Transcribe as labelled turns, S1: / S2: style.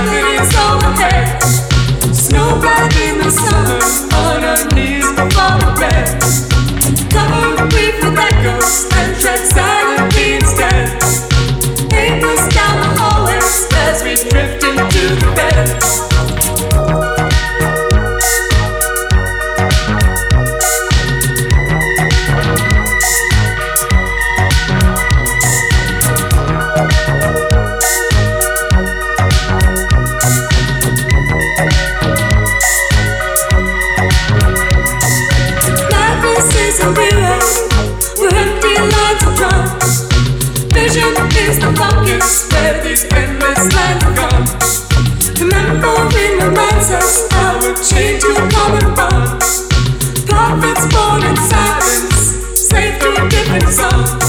S1: cities overhead. Snow black in the summer, on our knees before the bed. Cover the brief with echoes and tread silently instead. Papers down the hallways as we drift into the bed. Is the focus where these endless lines come. Remembering reminds us how we're chained to a common bond. Prophets born in silence, saved through a different song.